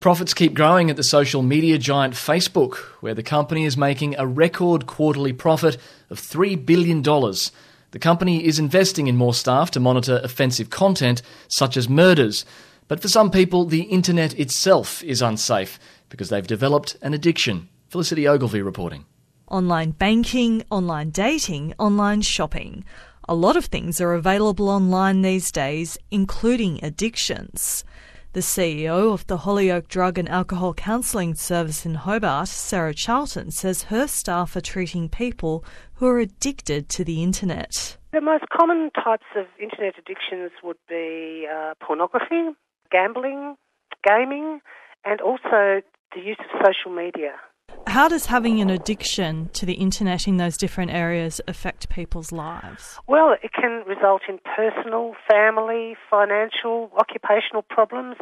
Profits keep growing at the social media giant Facebook, where the company is making a record quarterly profit of $3 billion. The company is investing in more staff to monitor offensive content, such as murders. But for some people, the internet itself is unsafe because they've developed an addiction. Felicity Ogilvie reporting. Online banking, online dating, online shopping. A lot of things are available online these days, including addictions. The CEO of the Holyoake Drug and Alcohol Counselling Service in Hobart, Sarah Charlton, says her staff are treating people who are addicted to the internet. The most common types of internet addictions would be pornography, gambling, gaming, and also the use of social media. How does having an addiction to the internet in those different areas affect people's lives? Well, it can result in personal, family, financial, occupational problems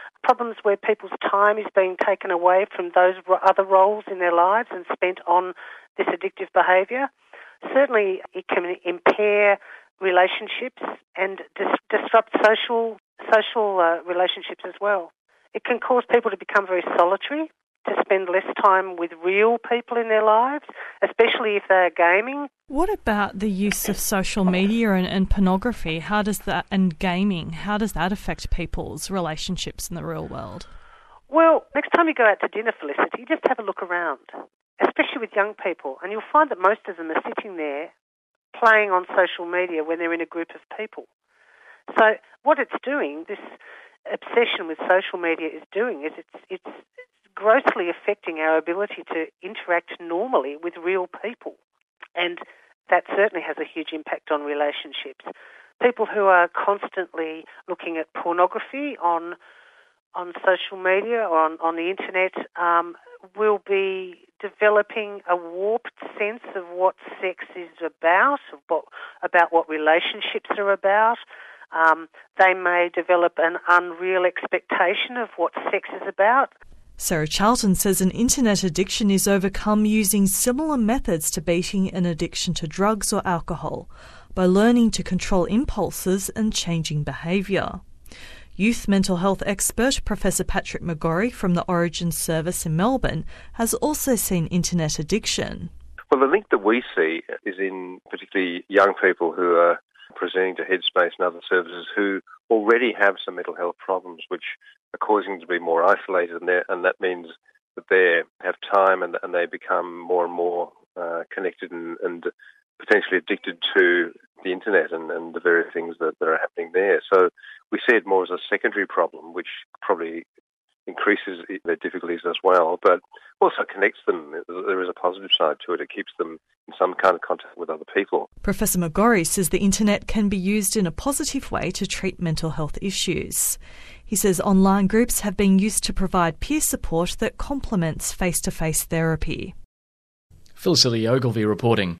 where people's time is being taken away from those other roles in their lives and spent on this addictive behaviour. Certainly, it can impair relationships and disrupt social relationships as well. It can cause people to become very solitary, to spend less time with real people in their lives, especially if they're gaming. What about the use of social media and pornography? And gaming, how does that affect people's relationships in the real world? Well, next time you go out to dinner, Felicity, just have a look around, especially with young people, and you'll find that most of them are sitting there playing on social media when they're in a group of people. So what it's doing, this obsession with social media is doing, is it's grossly affecting our ability to interact normally with real people. And that certainly has a huge impact on relationships. People who are constantly looking at pornography on social media or on the internet will be developing a warped sense of what sex is about what relationships are about. They may develop an unreal expectation of what sex is about. Sarah Charlton says an internet addiction is overcome using similar methods to beating an addiction to drugs or alcohol, by learning to control impulses and changing behaviour. Youth mental health expert Professor Patrick McGorry from the Origin Service in Melbourne has also seen internet addiction. Well, the link that we see is in particularly young people who are presenting to Headspace and other services who already have some mental health problems which are causing them to be more isolated, and that means that they have time and they become more and more connected and potentially addicted to the internet and the various things that are happening there. So we see it more as a secondary problem, which probably increases their difficulties as well, but also connects them. There is a positive side to it. It keeps them in some kind of contact with other people. Professor McGorry says the internet can be used in a positive way to treat mental health issues. He says online groups have been used to provide peer support that complements face-to-face therapy. Felicity Ogilvie reporting.